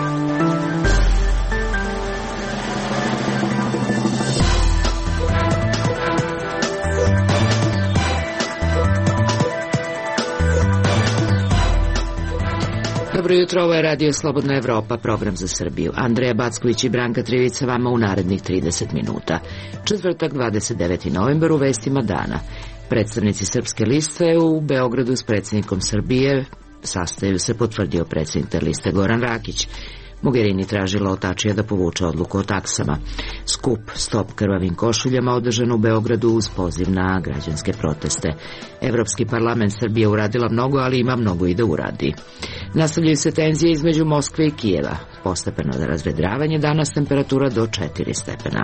Dobro jutro, ovo je Radio Slobodna Evropa, program za Srbiju. Andreja Backović i Branka Trivica vama u narednih 30 minuta. Četvrtak, 29. novembar, u vestima dana. Predstavnici Srpske liste u Beogradu s predsjednikom Srbije sastaju se, potvrdio predsjednik te liste Goran Rakić. Mogherini tražila od Tačija da povuče odluku o taksama. Skup Stop krvavim košuljama održan u Beogradu uz poziv na građanske proteste. Evropski parlament Srbije uradila mnogo, ali ima mnogo i da uradi. Nastavljaju se tenzije između Moskve i Kijeva. Postepeno razvedravanje, danas temperatura do 4 stepena.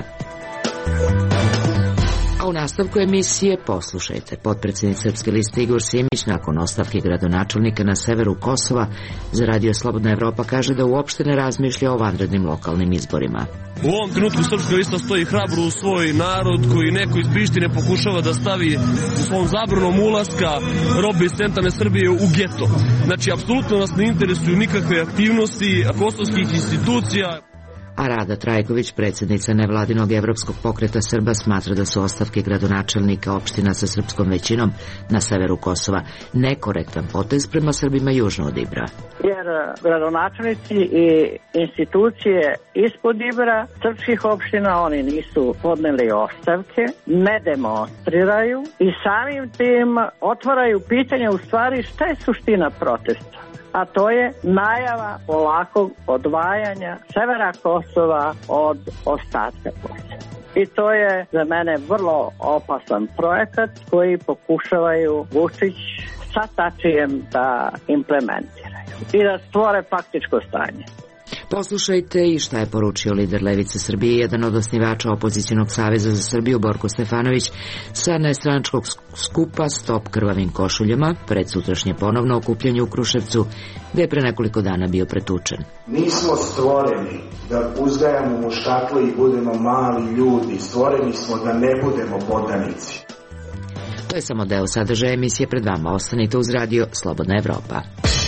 A u nastavku emisije poslušajte. Potpredsjednik Srpske liste Igor Simić nakon ostavke gradonačelnika na severu Kosova za Radio Slobodna Evropa kaže da uopšte ne razmišlja o vanrednim lokalnim izborima. U ovom trenutku Srpska lista stoji hrabro u svoj narod koji neko iz Prištine pokušava da stavi u svom zabranom ulaska robe iz centralne Srbije u geto. Znači, apsolutno nas ne interesuju nikakve aktivnosti kosovskih institucija. A Rada Trajković, predsjednica nevladinog Evropskog pokreta Srba, smatra da su ostavke gradonačelnika opština sa srpskom većinom na severu Kosova nekorektan potez prema Srbima južno od Ibra. Jer gradonačelnici i institucije ispod Ibra srpskih opština, oni nisu podneli ostavke, ne demonstriraju i samim tim otvaraju pitanje u stvari šta je suština protesta. A to je najava polakog odvajanja severa Kosova od ostatka Kosova. I to je za mene vrlo opasan projekat koji pokušavaju Vučić sa Tačijem da implementiraju i da stvore faktičko stanje. Poslušajte i šta je poručio lider Levice Srbije, jedan od osnivača Opozicionog saveza za Srbiju, Borko Stefanović, sa nestranačkog skupa Stop krvavim košuljama, pred sutrašnje ponovno okupljanje u Kruševcu, gde je pre nekoliko dana bio pretučen. Nismo stvoreni da uzgajamo muškatlo i budemo mali ljudi, stvoreni smo da ne budemo podanici. To je samo deo sadržaja emisije, pred vama ostanite uz Radio Slobodna Evropa.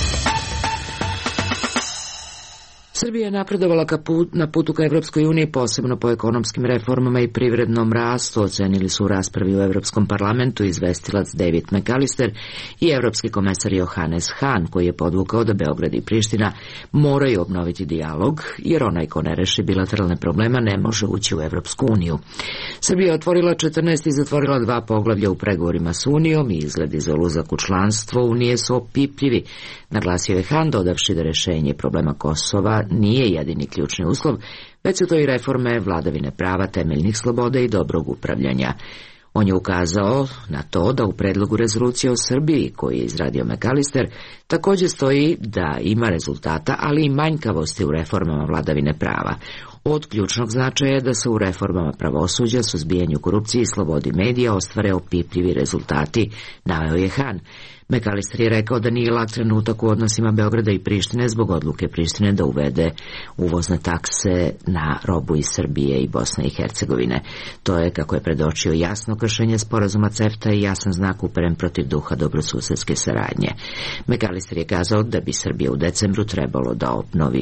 Srbija je napredovala na putu ka Evropskoj uniji, posebno po ekonomskim reformama i privrednom rastu, ocenili su u raspravi u Evropskom parlamentu izvestilac David McAllister i evropski komesar Johannes Hahn, koji je podvukao da Beograd i Priština moraju obnoviti dijalog, jer onaj ko ne reši bilateralne problema ne može ući u Evropsku uniju. Srbija je otvorila 14 i zatvorila 2 poglavlja u pregovorima s Unijom i izgledi za ulazak u članstvo Unije su opipljivi, naglasio je Hahn, dodavši da rešenje problema Kosova nije jedini ključni uslov, već su to i reforme vladavine prava, temeljnih sloboda i dobrog upravljanja. On je ukazao na to da u predlogu rezolucije o Srbiji, koji je izradio McAllister, također stoji da ima rezultata, ali i manjkavosti u reformama vladavine prava. Od ključnog značaja je da se u reformama pravosuđa, suzbijanju korupcije i slobodi medija ostvare opipljivi rezultati, naveo je Hahn. McAllister je rekao da nije lak trenutak u odnosima Beograda i Prištine zbog odluke Prištine da uvede uvozne takse na robu iz Srbije i Bosne i Hercegovine. To je, kako je predočio, jasno kršenje sporazuma CEFTA i jasan znak uperen protiv duha dobrosusedske saradnje. McAllister je kazao da bi Srbija u decembru trebalo da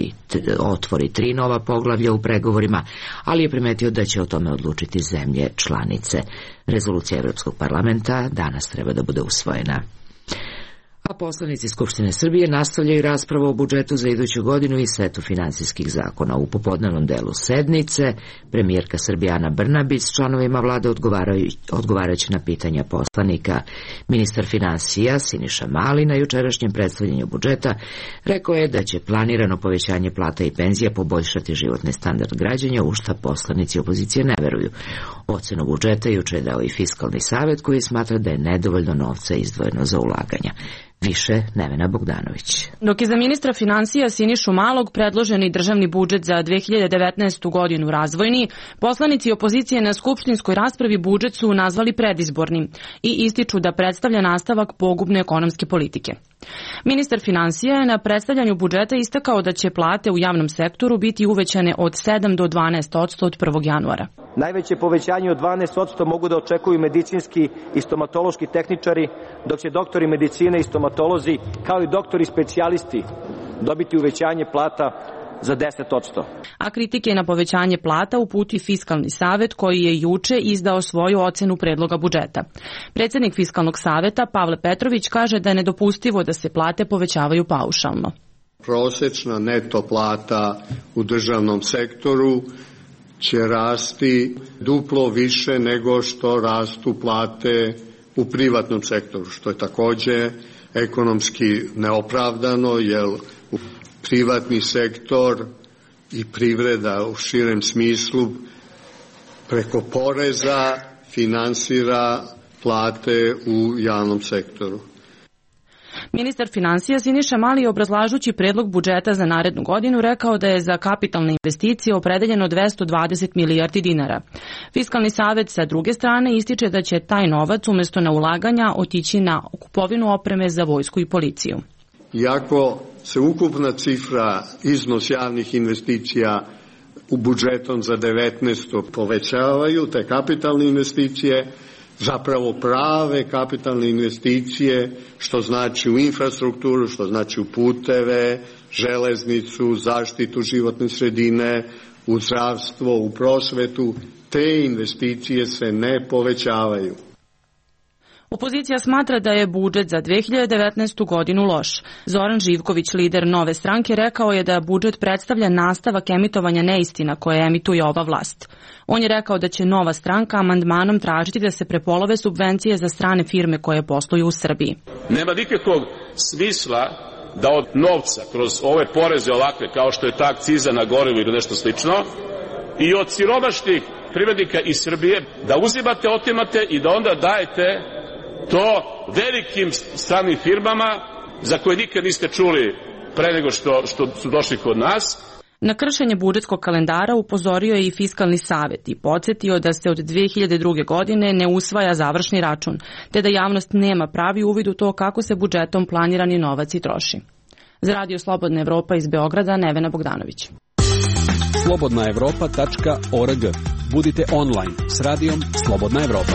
otvori 3 nova poglavlja u pregovorima, ali je primetio da će o tome odlučiti zemlje članice. Rezolucija Evropskog parlamenta danas treba da bude usvojena. A poslanici Skupštine Srbije nastavljaju raspravu o budžetu za iduću godinu i setu finansijskih zakona. U popodnevnom delu sednice premijerka Srbije Ana Brnabić s članovima vlade odgovarajući na pitanja poslanika. Ministar finansija Siniša Mali na jučerašnjem predstavljanju budžeta rekao je da će planirano povećanje plata i penzija poboljšati životni standard građana, u šta poslanici opozicije ne veruju. Ocenu budžeta juče je dao i Fiskalni savet, koji smatra da je nedovoljno novca izdvojeno za ulaganja. Više Nevena Bogdanović. Dok je za ministra finansija Sinišu Malog predloženi državni budžet za 2019. godinu razvojni, poslanici opozicije na skupštinskoj raspravi budžet su nazvali predizbornim i ističu da predstavlja nastavak pogubne ekonomske politike. Ministar finansija je na predstavljanju budžeta istakao da će plate u javnom sektoru biti uvećane od 7 do 12% od 1. januara. Najveće povećanje od 12% mogu da očekuju medicinski i stomatološki tehničari, dok će doktori medicine i stomatolozi, kao i doktori specijalisti, dobiti uvećanje plata za 10%. A kritike na povećanje plata uputi Fiskalni savet koji je juče izdao svoju ocenu predloga budžeta. Predsjednik Fiskalnog saveta Pavle Petrović kaže da je nedopustivo da se plate povećavaju paušalno. Prosečna neto plata u državnom sektoru će rasti duplo više nego što rastu plate u privatnom sektoru, što je takođe ekonomski neopravdano, jer privatni sektor i privreda u širem smislu preko poreza finansira plate u javnom sektoru. Ministar finansija Siniša Mali, obrazlažući predlog budžeta za narednu godinu, rekao da je za kapitalne investicije opredeljeno 220 milijardi dinara. Fiskalni savet sa druge strane ističe da će taj novac umjesto na ulaganja otići na kupovinu opreme za vojsku i policiju. Iako se ukupna cifra, iznos javnih investicija u budžetom za 19. povećavaju, te kapitalne investicije, zapravo prave kapitalne investicije, što znači u infrastrukturu, što znači u puteve, železnicu, zaštitu životne sredine, u zdravstvo, u prosvetu, te investicije se ne povećavaju. Opozicija smatra da je budžet za 2019. godinu loš. Zoran Živković, lider Nove stranke, rekao je da budžet predstavlja nastavak emitovanja neistina koje emituje ova vlast. On je rekao da će Nova stranka amandmanom tražiti da se prepolove subvencije za strane firme koje posluju u Srbiji. Nema nikakvog smisla da od novca kroz ove poreze ovakve kao što je ta akciza na gorivo ili nešto slično i od siromašnih privrednika iz Srbije da uzimate, otimate i da onda dajete to velikim stranim firmama za koje nikad niste čuli pre nego što su došli kod nas. Na kršenje budžetskog kalendara upozorio je i Fiskalni savet i podsjetio da se od 2002. godine ne usvaja završni račun, te da javnost nema pravi uvid u to kako se budžetom planirani novac i troši. Za Radio Slobodna Evropa iz Beograda, Nevena Bogdanović. slobodnaevropa.org. Budite online s radijom Slobodna Evropa.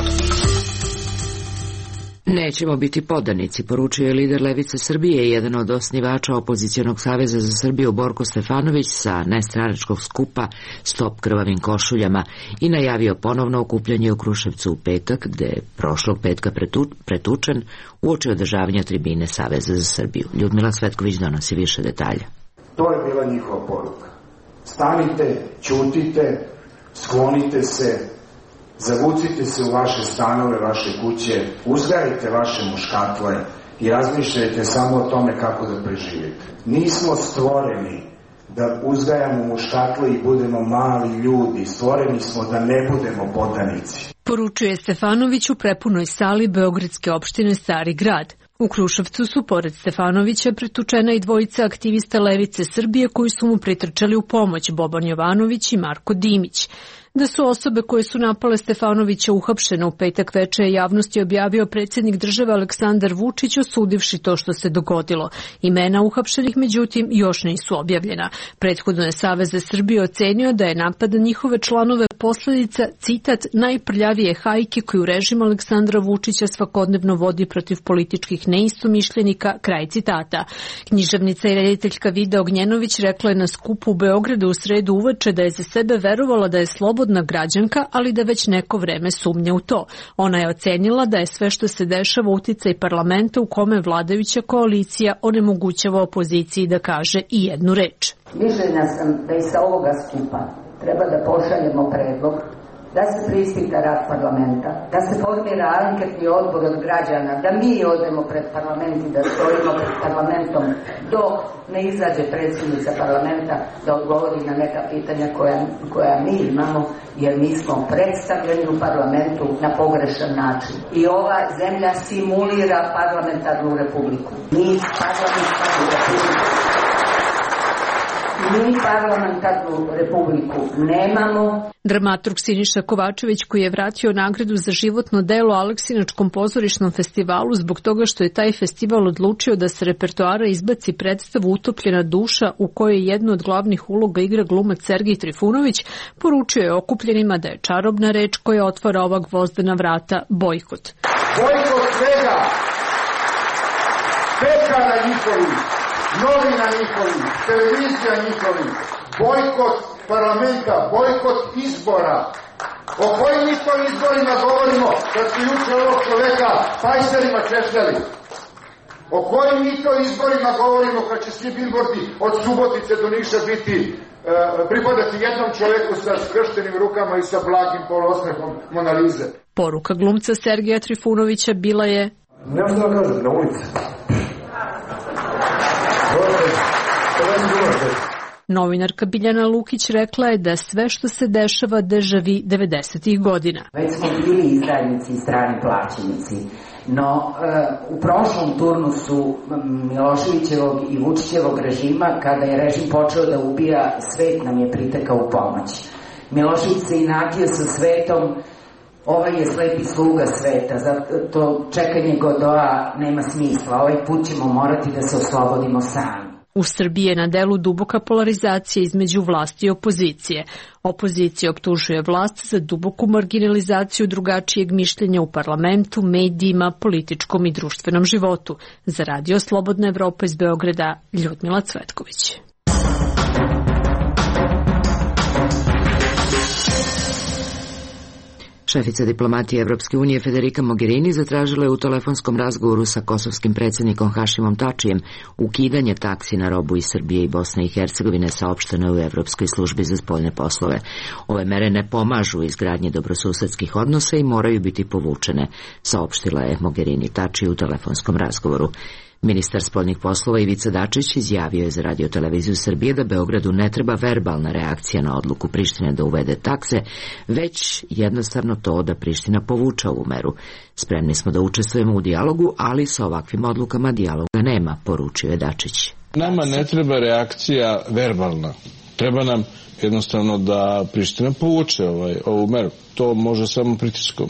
Nećemo biti podanici, poručio je lider Levice Srbije i jedan od osnivača Opozicionog saveza za Srbiju Borko Stefanović sa nestranačkog skupa Stop krvavim košuljama i najavio ponovno okupljanje u Kruševcu u petak, gde je prošlog petka pretučen uoči održavanja tribine Saveza za Srbiju. Ljudmila Svetković donosi više detalja. To je bila njihova poruka. Stanite, ćutite, sklonite se, zavucite se u vaše stanove, vaše kuće, uzgajajte vaše muškatle i razmišljajte samo o tome kako da preživite. Nismo stvoreni da uzgajamo muškatle i budemo mali ljudi, stvoreni smo da ne budemo podanici. Poručuje Stefanović u prepunoj sali Beogradske opštine Stari grad. U Kruševcu su pored Stefanovića pretučena i dvojica aktivista Levice Srbije koji su mu pritrčali u pomoć, Boban Jovanović i Marko Dimić. Da su osobe koje su napale Stefanovića uhapšene u petak veče javnosti objavio predsjednik države Aleksandar Vučić, osudivši to što se dogodilo. Imena uhapšenih međutim još nisu objavljena. Prethodno je Savez za Srbiju ocenio da je napad na njihove članove posljedica, citat, najprljavije hajke koju režim Aleksandra Vučića svakodnevno vodi protiv političkih neistomišljenika, kraj citata. Književnica i rediteljka Vida Ognjenović rekla je na skupu u Beogradu u sredu uveče da je za sebe verovala da je slobodna građanka, ali da već neko vreme sumnja u to. Ona je ocenila da je sve što se dešava uticaj parlamenta u kome vladajuća koalicija onemogućava opoziciji da kaže i jednu reč. Mišljenja sam da i sa ovoga skupa treba da pošaljemo predlog da se preispita rad parlamenta, da se formira anketni odbor od građana, da mi odemo pred parlament i da stojimo pred parlamentom dok ne izađe predsjednica parlamenta da odgovori na neka pitanja koja mi imamo, jer mi smo predstavljeni u parlamentu na pogrešan način. I ova zemlja simulira parlamentarnu republiku. Mi parlamentarnu republiku nemamo. Dramaturg Siniša Kovačević, koji je vratio nagradu za životno delo Aleksinačkom pozorišnom festivalu zbog toga što je taj festival odlučio da se repertoara izbaci predstavu Utopljena duša u kojoj jednu od glavnih uloga igra glumac Sergij Trifunović, poručio je okupljenima da je čarobna reč koja otvara ova gvozdena vrata bojkot. Bojkot svega, pekara njihovih, novina njihovih, televizija njihovih, bojkot parlamenta, bojkot izbora. O kojim mi to izborima govorimo kad su juče ovog čoveka pajserima češljali? O kojim mi to izborima govorimo kad će svi bilbordi od Subotice do Niša biti pripadati jednom čoveku sa skrštenim rukama i sa blagim poluosmehom Mona Lise? Poruka glumca Sergeja Trifunovića bila je: nema što da kažem, na ulici. Novinarka Biljana Lukić rekla je da sve što se dešava dežavi 90-ih godina. Već smo bili izdajnici i strani plaćenici, no u prošlom turnusu Miloševićevog i Vučićevog režima, kada je režim počeo da ubija, svet nam je pritekao u pomoć. Milošević se inatio sa svetom, ovaj je slepi sluga sveta, zato čekanje Godoa nema smisla, ovaj put ćemo morati da se oslobodimo sami. U Srbiji je na delu duboka polarizacija između vlasti i opozicije. Opozicija optužuje vlast za duboku marginalizaciju drugačijeg mišljenja u parlamentu, medijima, političkom i društvenom životu. Za Radio Slobodna Evropa iz Beograda, Ljudmila Cvetković. Šefica diplomatije Evropske unije Federica Mogherini zatražila je u telefonskom razgovoru sa kosovskim predsjednikom Hašimom Tačijem ukidanje taksi na robu iz Srbije i Bosne i Hercegovine, saopšteno je u Evropskoj službi za spoljne poslove. Ove mere ne pomažu u izgradnji dobrosusedskih odnosa i moraju biti povučene, saopštila je Mogherini Tačij u telefonskom razgovoru. Ministar spoljnih poslova Ivica Dačić izjavio je za Radio televiziju Srbije da Beogradu ne treba verbalna reakcija na odluku Prištine da uvede takse, već jednostavno to da Priština povuče ovu meru. Spremni smo da učestvujemo u dijalogu, ali sa ovakvim odlukama dijaloga nema, poručio je Dačić. Nama ne treba reakcija verbalna. Treba nam jednostavno da Priština povuče ovu meru. To može samo pritiskom.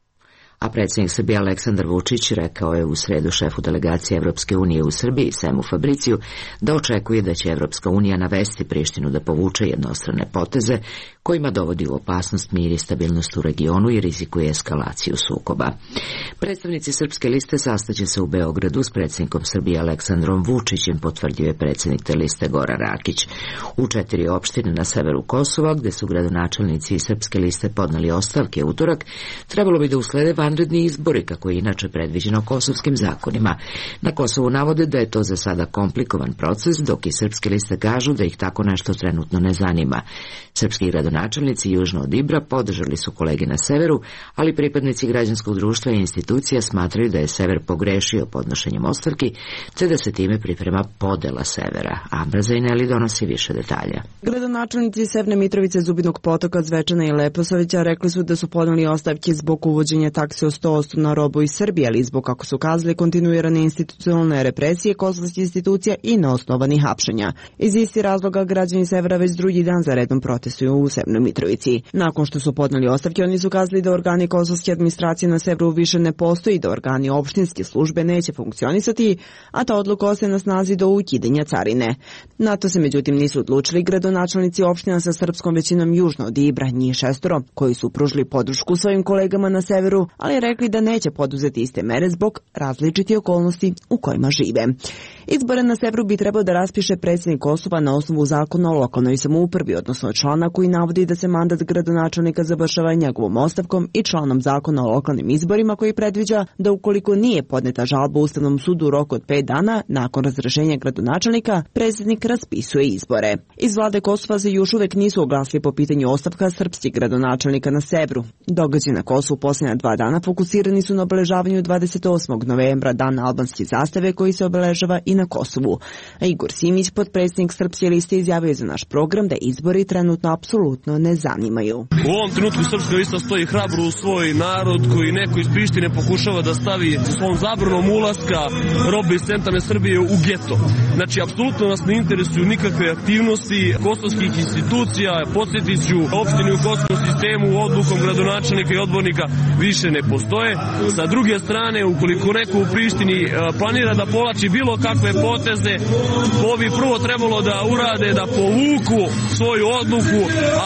A predsjednik Srbije Aleksandar Vučić rekao je u sredu šefu delegacije Evropske unije u Srbiji, Semu Fabriciju, da očekuje da će Evropska unija navesti Prištinu da povuče jednostrane poteze kojima dovodi u opasnost mir i stabilnost u regionu i rizikuje eskalaciju sukoba. Predstavnici Srpske liste sastaće se u Beogradu s predsjednikom Srbije Aleksandrom Vučićem, potvrdio je predsjednik te liste Goran Rakić. U 4 opštine na severu Kosova, gde su gradonačelnici iz Srpske liste podneli ostavke utorak, trebalo bi da uslede vanredni izbori, kako je inače predviđeno kosovskim zakonima. Na Kosovu navode da je to za sada komplikovan proces, dok i Srpske liste kažu da ih tako nešto trenutno ne zanima. Srpski gradonačelnici južno od Ibra podržali su kolege na severu, ali pripadnici građanskog društva i institucija smatraju da je sever pogrešio podnošenjem ostavki, te da se time priprema podela severa. Ambra Zajneli donosi više detalja. Gradonačelnici Severne Mitrovice, Zubinog Potoka, Zvečana i Leposavića rekli su da su podneli ostavke zbog uvođenja takse od 100% na robu iz Srbije, ali zbog, kako su kazali, kontinuirane institucionalne represije kosovskih institucija i neosnovanih hapšenja. Iz isti razloga građani severa već drugi dan za redom protestuju u Severnoj Mitrovici. Nakon što su podneli ostavke, oni su kazali da organi kosovske administracije na severu više ne postoji, da organi opštinske službe neće funkcionisati, a ta odluka ostaje na snazi do ukidanja carine. Na to se međutim nisu odlučili gradonačelnici opština sa srpskom većinom južno od Ibra, njih 6, koji su pružili podršku svojim kolegama na severu, ali rekli da neće poduzeti iste mere zbog različitih okolnosti u kojima žive. Izbore na severu bi trebao da raspiše predsjednik Kosova na osnovu zakona o lokalnoj samoupravi, odnosno člana koji navodi da se mandat gradonačelnika završava njegovom ostavkom, i članom zakona o lokalnim izborima koji predviđa da ukoliko nije podneta žalba Ustavnom sudu u roku od 5 dana nakon razrešenja gradonačelnika, predsjednik raspisuje izbore. Iz vlade Kosova se još uvek nisu oglasili po pitanju ostavka srpskih gradonačelnika na severu. Događaji na Kosovu posljednja 2 dana fokusirani su na obeležavanju 28. novembra, dan albanske zastave, koji se obeležava i na Kosovu. A Igor Simić, potpredsjednik Srpske liste, izjavio za naš program da izbori trenutno apsolutno ne zanimaju. U ovom trenutku Srpska lista stoji hrabro u svoj narod koji neko iz Prištine pokušava da stavi sa svom zabranom ulaska robe iz centralne Srbije u geto. Znači, apsolutno nas ne interesuju nikakve aktivnosti kosovskih institucija. Podsjetit ću, opštine u kosovskom sistemu odlukom gradonačelnika i odbornika više ne postoje. Sa druge strane, ukoliko neko u Prištini planira da povlači bilo kakve poteze, to bi prvo trebalo da urade, da povuku svoju odluku, a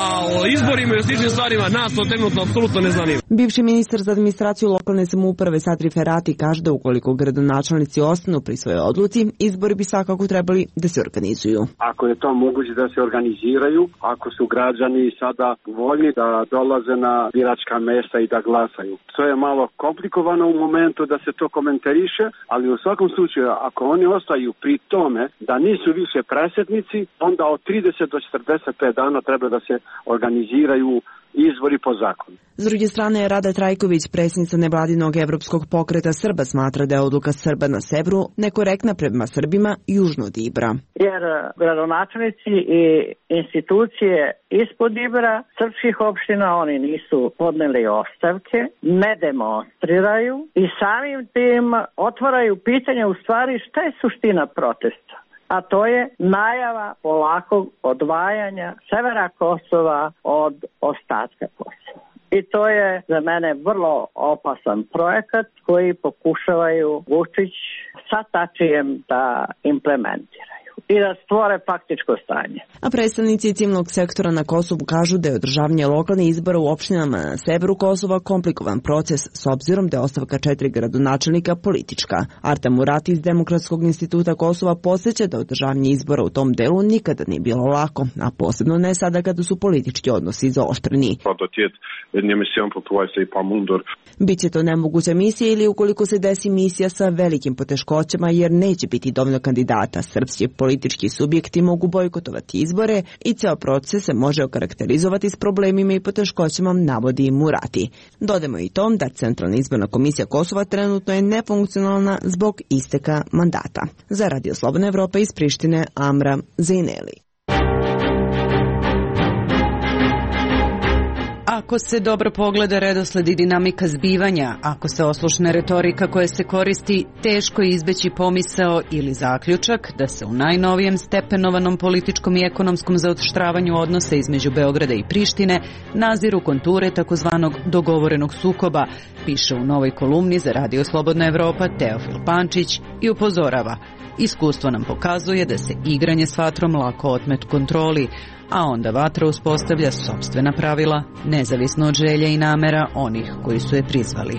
o izborima i o sličnim stvarima nas to trenutno apsolutno ne zanima. Bivši ministar za administraciju lokalne samouprave Satri Ferati kaže da ukoliko gradonačelnici ostanu pri svojoj odluci, izbori bi svakako trebali da se organizuju. Ako je to moguće da se organiziraju, ako su građani sada voljni da dolaze na biračka mesta i da glasaju. To je malo komplikovano u momentu da se to komentariše, ali u svakom slučaju ako oni ostaju pri tome da nisu više predsjednici, onda od 30 do 45 dana treba da se organiziraju izbori po zakonu. S druge strane, Rada Trajković, predsjednica nevladinog Evropskog pokreta Srba, smatra da je odluka Srba na severu nekorektna prema Srbima južno od Ibra. Jer gradonačelnici i institucije ispod Ibra srpskih opština, oni nisu podneli ostavke, ne demonstriraju i samim tim otvaraju pitanje u stvari šta je suština protesta. A to je najava polakog odvajanja severa Kosova od ostatka Kosova. I to je za mene vrlo opasan projekat koji pokušavaju Vučić sa Tačijem da implementiraju i da stvore faktičko stanje. A predstavnici civilnog sektora na Kosovu kažu da je održavanje lokalnih izbora u opštinama na severu Kosova komplikovan proces s obzirom da je ostavka 4 gradonačelnika politička. Arta Murati iz Demokratskog instituta Kosova podsjeća da održavanje izbora u tom delu nikada nije bilo lako, a posebno ne sada kada su politički odnosi zaoštreni. Biće to nemoguća misija ili ukoliko se desi misija sa velikim poteškoćama jer neće biti dovoljno kandidata. Srpski politički subjekti mogu bojkotovati izbore i ceo proces se može okarakterizovati s problemima i poteškoćama, navodi Murati. Dodajmo i tom da Centralna izborna komisija Kosova trenutno je nefunkcionalna zbog isteka mandata. Za Radio Slobodna Evropa iz Prištine, Amra Zejneli. Ako se dobro pogleda redosled i dinamika zbivanja, ako se oslušne retorika koja se koristi, teško je izbeći pomisao ili zaključak da se u najnovijem stepenovanom političkom i ekonomskom zaoštravanju odnosa između Beograda i Prištine naziru konture takozvanog dogovorenog sukoba, piše u novoj kolumni za Radio Slobodna Evropa Teofil Pančić i upozorava: iskustvo nam pokazuje da se igranje s vatrom lako otmet kontroli, a onda vatra uspostavlja sopstvena pravila, nezavisno od želja i namera onih koji su je prizvali.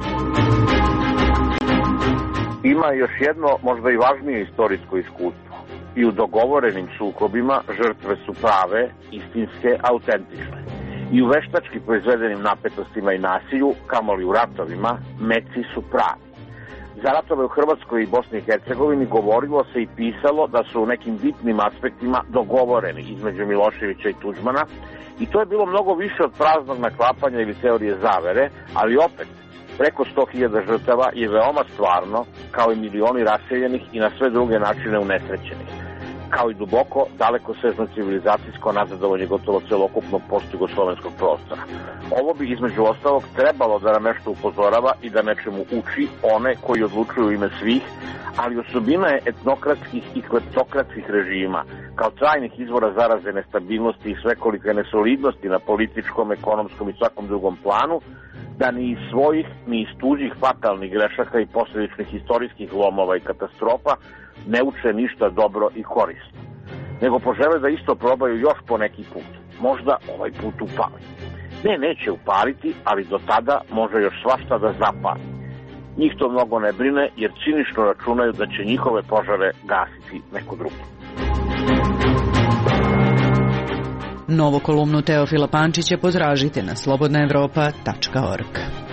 Ima još jedno, možda i važnije istorijsko iskustvo. I u dogovorenim sukobima žrtve su prave, istinske, autentične. I u veštački proizvedenim napetostima i nasilju, kamoli u ratovima, meci su pravi. Za ratove u Hrvatskoj i Bosni i Hercegovini govorilo se i pisalo da su u nekim bitnim aspektima dogovoreni između Miloševića i Tuđmana i to je bilo mnogo više od praznog naklapanja ili teorije zavere, ali opet, preko 100.000 žrtava je veoma stvarno, kao i milioni raseljenih i na sve druge načine unesrećenih, kao i duboko, dalekosežno civilizacijsko nazadovanje gotovo celokupnog postjugoslovenskog prostora. Ovo bi između ostalog trebalo da nam nešto upozorava i da nečemu uči one koji odlučuju ime svih, ali osobina je etnokratskih i kleptokratskih režima, kao trajnih izvora zaraze nestabilnosti i svekolike nesolidnosti na političkom, ekonomskom i svakom drugom planu, da ni iz svojih, ni iz tuđih fatalnih grešaka i posljedičnih istorijskih lomova i katastrofa ne uče ništa dobro i korisno, nego požele da isto probaju još po neki put. Možda ovaj put upali. Ne, neće upaliti, ali do tada može još svašta da zapali. Njih to mnogo ne brine, jer cinično računaju da će njihove požare gasiti neko drugo. Novu kolumnu Teofila Pančića potražite na slobodnaevropa.org.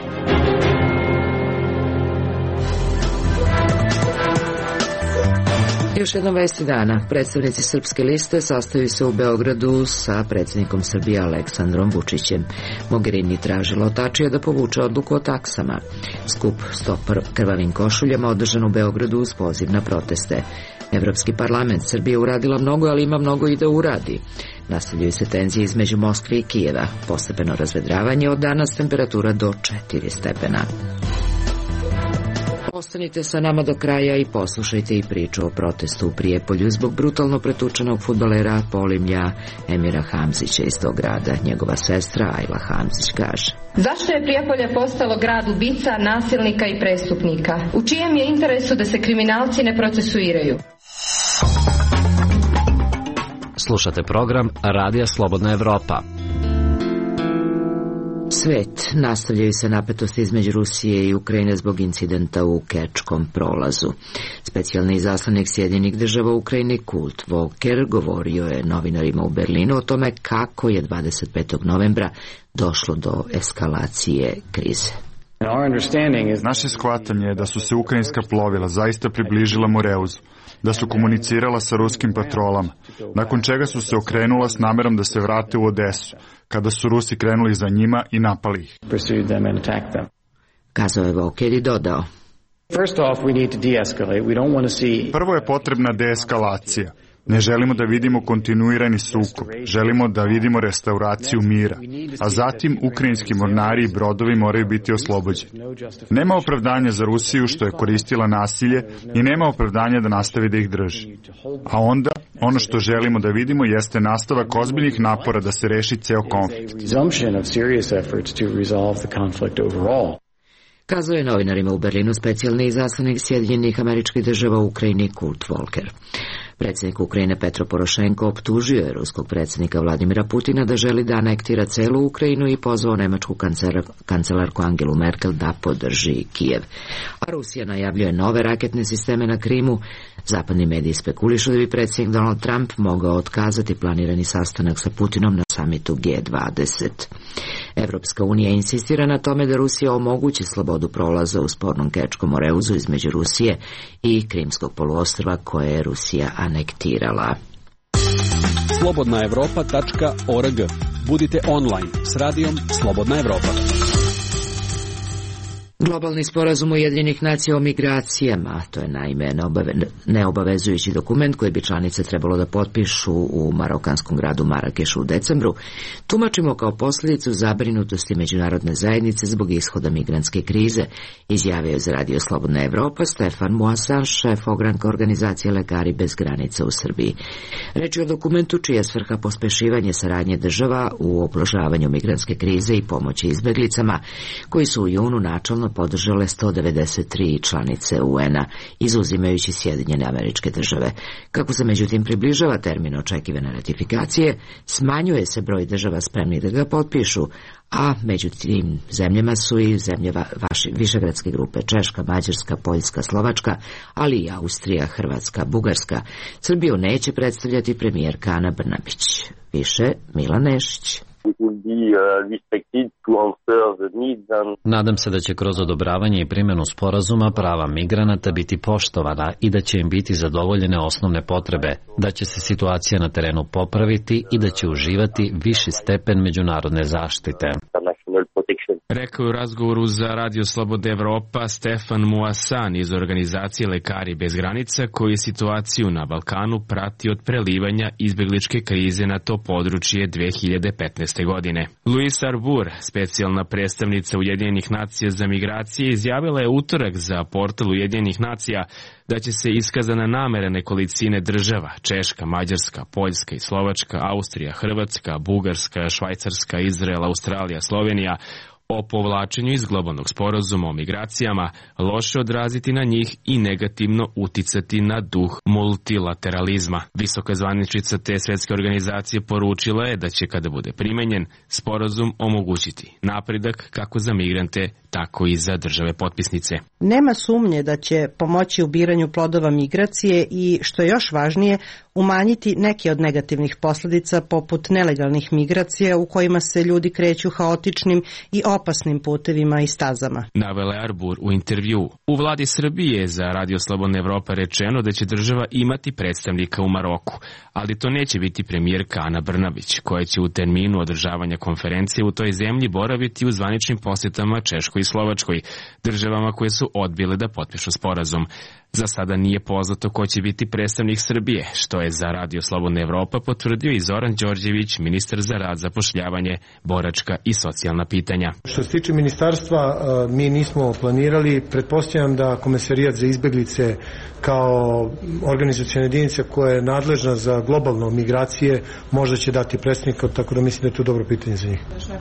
Još jedna vesti dana. Predstavnici Srpske liste sastaju se u Beogradu sa predsjednikom Srbije Aleksandrom Vučićem. Mogherini tražila od Tačija da povuče odluku o taksama. Skup Stop krvavim košuljama održan u Beogradu uz poziv na proteste. Evropski parlament Srbije uradila mnogo, ali ima mnogo i da uradi. Nastavljaju se tenzije između Moskve i Kijeva. Postepeno razvedravanje, od danas temperatura do 4 stepena. Ostanite sa nama do kraja i poslušajte i priču o protestu u Prijepolju zbog brutalno pretučenog fudbalera Polimlja Emira Hamzića iz tog grada. Njegova sestra Ajla Hamzić kaže: zašto je Prijepolje postalo grad ubica, nasilnika i prestupnika? U čijem je interesu da se kriminalci ne procesuiraju? Slušate program Radija Slobodna Evropa. Svet. Nastavljaju se napetosti između Rusije i Ukrajine zbog incidenta u Kerčkom prolazu. Specijalni izaslanik Sjedinjenih država u Ukrajini Kurt Volker govorio je novinarima u Berlinu o tome kako je 25. novembra došlo do eskalacije krize. Naše shvatanje je da su se ukrajinska plovila zaista približila Moreuzu, da su komunicirala sa ruskim patrolama, nakon čega su se okrenula s namerom da se vrate u Odesu, kada su Rusi krenuli za njima i napali ih. Kazao je Volker i dodao. Prvo je potrebna deeskalacija. Ne želimo da vidimo kontinuirani sukob, želimo da vidimo restauraciju mira, a zatim ukrajinski mornari i brodovi moraju biti oslobođeni. Nema opravdanja za Rusiju što je koristila nasilje i nema opravdanja da nastavi da ih drži. A onda, ono što želimo da vidimo jeste nastavak ozbiljnih napora da se reši ceo konflikt. Kazao je novinarima u Berlinu specijalni izaslanik Sjedinjenih Američkih Država u Ukrajini Kurt Volker. Predsjednik Ukrajine Petro Porošenko optužio je ruskog predsjednika Vladimira Putina da želi da anektira celu Ukrajinu i pozvao nemačku kancelarku Angelu Merkel da podrži Kijev. A Rusija najavljuje nove raketne sisteme na Krimu. Zapadni mediji spekulišu da bi predsjednik Donald Trump mogao otkazati planirani sastanak sa Putinom na samitu G20. Evropska unija insistira na tome da Rusija omogući slobodu prolaza u spornom Kerčkom Moreuzu između Rusije i Krimskog poluostrva koje je Rusija anektirala. Slobodnaevropa.org. Budite online s radijom Slobodna Evropa. Globalni sporazum Ujedinjenih nacija o migracijama, to je naime neobavezujući dokument koji bi članice trebalo da potpišu u marokanskom gradu Marakešu u decembru, tumačimo kao posljedicu zabrinutosti međunarodne zajednice zbog ishoda migrantske krize, izjavio je za Radio Slobodna Evropa Stefan Muasan, šef ogranka organizacije Lekari bez granica u Srbiji. Reč je o dokumentu čija je svrha pospešivanje saradnje država u ublažavanju migrantske krize i pomoći izbeglicama, koji su u junu načalno podržale 193 članice UN-a, izuzimajući Sjedinjene Američke Države. Kako se međutim približava termin očekivane ratifikacije, smanjuje se broj država spremnih da ga potpišu, a među tim zemljama su i zemlje Višegradske grupe Češka, Mađarska, Poljska, Slovačka, ali i Austrija, Hrvatska, Bugarska. Srbiju neće predstavljati premijerka Ana Brnabić. Više Milan Nešić. Nadam se da će kroz odobravanje i primjenu sporazuma prava migranata biti poštovana i da će im biti zadovoljene osnovne potrebe, da će se situacija na terenu popraviti i da će uživati viši stepen međunarodne zaštite. Rekao je u razgovoru za Radio Slobodna Evropa Stefan Muasan iz organizacije Lekari bez granica, koji je situaciju na Balkanu prati od prelivanja izbegličke krize na to područje 2015. godine. Louise Arbour, specijalna predstavnica Ujedinjenih nacija za migracije, izjavila je utorak za portal Ujedinjenih nacija da će se iskazana namera nekolicine država, Češka, Mađarska, Poljska i Slovačka, Austrija, Hrvatska, Bugarska, Švajcarska, Izrael, Australija, Slovenija, o povlačenju iz globalnog sporazuma o migracijama loše odraziti na njih i negativno uticati na duh multilateralizma. Visoka zvaničica te svetske organizacije poručila je da će, kada bude primenjen, sporazum omogućiti napredak kako za migrante, tako i za države potpisnice. Nema sumnje da će pomoći u biranju plodova migracije i, što je još važnije, umanjiti neke od negativnih posljedica poput nelegalnih migracija u kojima se ljudi kreću haotičnim i opasnim putevima i stazama. Navela je Arbour u intervju. U vladi Srbije za Radio Slobodna Evropa rečeno da će država imati predstavnika u Maroku, ali to neće biti premijerka Ana Brnabić, koja će u terminu održavanja konferencije u toj zemlji boraviti u zvaničnim posjetama Češkoj i Slovačkoj, državama koje su odbile da potpišu sporazum. Za sada nije poznato ko će biti predstavnik Srbije, što je za Radio Slobodna Evropa potvrdio i Zoran Đorđević, ministar za rad, zapošljavanje, boračka i socijalna pitanja. Što se tiče ministarstva, mi nismo planirali. Pretpostavljam da Komesarijat za izbeglice kao organizacijona jedinica koja je nadležna za globalno migracije možda će dati predstavnika, tako da mislim da je to dobro pitanje za njih.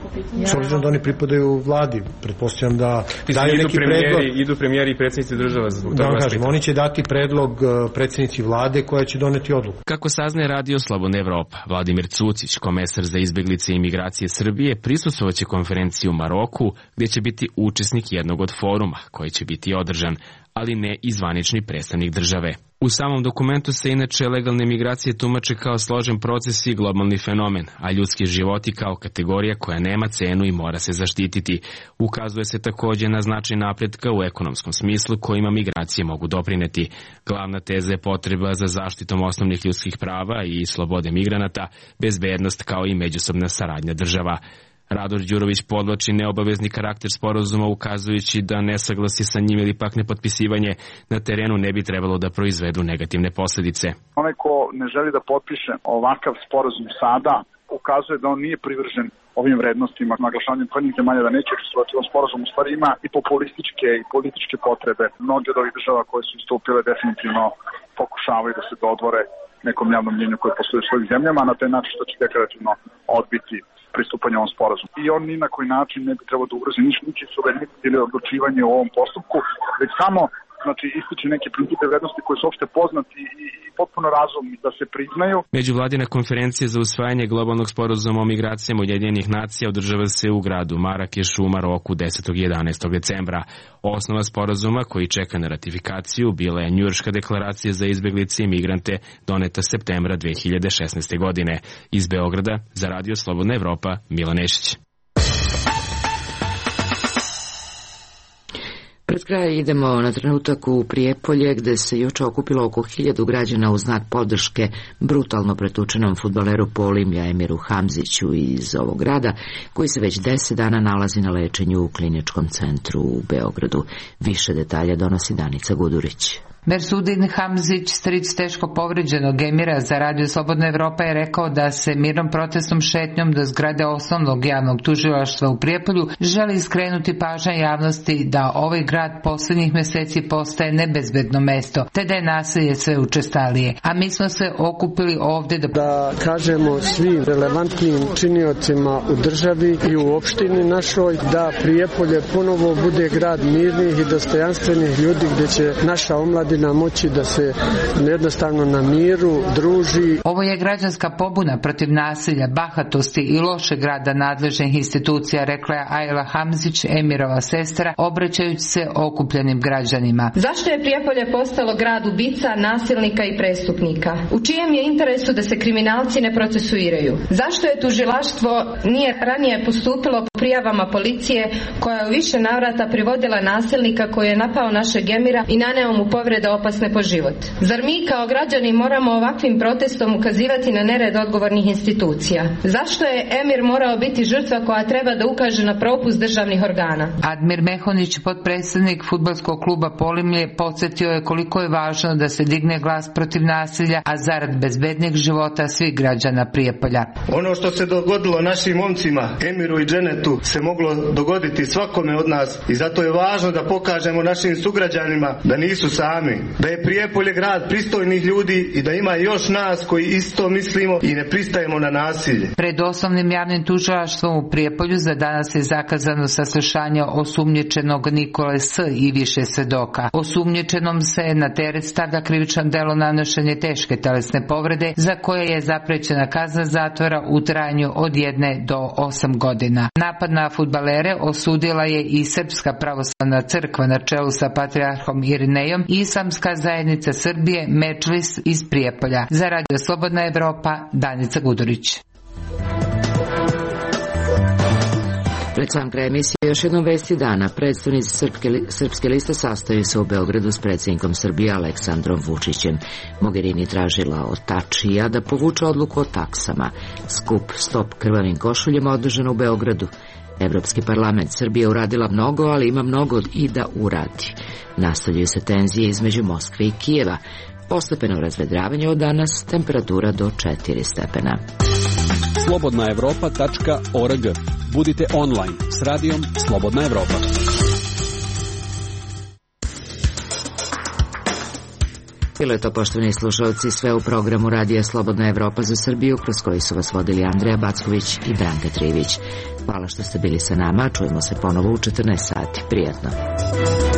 S obzirom da oni pripadaju vladi, pretpostavljam da daju neki predlog. Idu premijeri i predsjednici država zbog toga. Oni će dati predlog predsjednici vlade koja će doneti odluku. Kako saznaje Radio Slobodna Evropa, Vladimir Cucić, komesar za izbeglice i imigracije Srbije, prisustvovaće konferenciju u Maroku, gdje će biti učesnik jednog od foruma, koji će biti održan, ali ne i zvanični predstavnik države. U samom dokumentu se inače legalne migracije tumače kao složen proces i globalni fenomen, a ljudski životi kao kategorija koja nema cenu i mora se zaštititi. Ukazuje se također na značaj napretka u ekonomskom smislu kojima migracije mogu doprineti. Glavna teza je potreba za zaštitom osnovnih ljudskih prava i slobode migranata, bezbednost kao i međusobna saradnja država. Rador Đurović podvlači neobavezni karakter sporazuma, ukazujući da nesaglasi sa njim ili pak nepotpisivanje na terenu ne bi trebalo da proizvedu negativne posljedice. Onaj ko ne želi da potpiše ovakav sporazum sada, ukazuje da on nije privržen ovim vrednostima, naglašavanjem pojedinih zemalja da neće učestvovati u ovom sporazumu, u stvari ima i populističke i političke potrebe. Mnoge od ovih država koje su istupile definitivno pokušavaju da se dodvore nekom javnom mnjenju koje postoji u svojim zemljama, a na taj način što će deklarativno odbiti pristupanje ovom sporazumu. I on ni na koji način ne bi trebao da ugrozi ničiji suverenitet ili odlučivanje u ovom postupku, već samo ističe neke principe vrednosti koje su opšte poznati i potpuno razumni da se priznaju. Međuvladina konferencija za usvajanje globalnog sporazuma o migracijama Ujedinjenih nacija održava se u gradu Marakešu u Maroku 10. i 11. decembra. Osnova sporazuma koji čeka na ratifikaciju bila je Njujorška deklaracija za izbeglice i migrante doneta septembra 2016. godine. Iz Beograda za Radio Slobodna Evropa, Milan Nešić. Pred kraj idemo na trenutak u Prijepolje, gde se juče okupilo oko 1000 građana u znak podrške brutalno pretučenom fudbaleru Polimlja Emiru Hamziću iz ovog grada, koji se već 10 dana nalazi na lečenju u kliničkom centru u Beogradu. Više detalja donosi Danica Gudurić. Mersudin Hamzić, stric teško povređenog Emira, za Radio Slobodna Evropa je rekao da se mirnom protestnom šetnjom do zgrade osnovnog javnog tužilaštva u Prijepolju želi skrenuti pažnja javnosti da ovaj grad poslednjih meseci postaje nebezbedno mesto, te da je nasilje sve učestalije. A mi smo se okupili ovde da kažemo svim relevantnim činiocima u državi i u opštini našoj da Prijepolje ponovo bude grad mirnih i dostojanstvenih ljudi, gde će naša omladina moći da se jednostavno na miru druži. Ovo je građanska pobuna protiv nasilja, bahatosti i lošeg rada nadležnih institucija, rekla je Ajla Hamzić, Emirova sestra, obraćajući se okupljenim građanima. Zašto je Prijepolje postalo grad ubica, nasilnika i prestupnika? U čijem je interesu da se kriminalci ne procesuiraju? Zašto je tužilaštvo nije ranije postupilo po prijavama policije koja je u više navrata privodila nasilnika koji je napao našeg Emira i naneo mu povrede opasne po život? Zar mi kao građani moramo ovakvim protestom ukazivati na nered odgovornih institucija? Zašto je Emir morao biti žrtva koja treba da ukaže na propust državnih organa? Admir Mehonić, potpredsednik fudbalskog kluba Polimlje, podsjetio je koliko je važno da se digne glas protiv nasilja, a zarad bezbednijeg života svih građana Prijepolja. Ono što se dogodilo našim momcima, Emiru i Dženetu, se moglo dogoditi svakome od nas i zato je važno da pokažemo našim sugrađanima da nisu sami, da je Prijepolje grad pristojnih ljudi i da ima još nas koji isto mislimo i ne pristajemo na nasilje. Pred osnovnim javnim tužilaštvom u Prijepolju za danas je zakazano saslušanje osumnjičenog Nikole S. i više svedoka. Osumnjičenom se na teret stavlja krivično delo nanošenje teške telesne povrede, za koje je zaprećena kazna zatvora u trajanju od 1 do 8 godina. Napad na fudbalere osudila je i Srpska pravoslavna crkva na čelu sa patrijarhom Irinejom i Islamska zajednica Srbije Medžlis iz Prijepolja. Za Radio Slobodna Evropa, Danica Gudurić. Pred sam kraj emisije još jednom vesti dana. Predstavnici Srpske liste sastaju se u Beogradu s predsjednikom Srbije Aleksandrom Vučićem. Mogherini tražila od Tačija da povuče odluku o taksama. Skup Stop krvavim košuljama održan u Beogradu. Evropski parlament Srbije uradila mnogo, ali ima mnogo i da uradi. Nastavljaju se tenzije između Moskve i Kijeva. Postepeno razvedravanje od danas, temperatura do 4 stepena. slobodnaevropa.org. Budite online s radijom Slobodna Evropa. Bilo je to, poštovani slušalci, sve u programu Radija Slobodna Evropa za Srbiju, kroz koji su vas vodili Andreja Backović i Branka Trivić. Hvala što ste bili sa nama, čujemo se ponovo u 14 sati. Prijatno.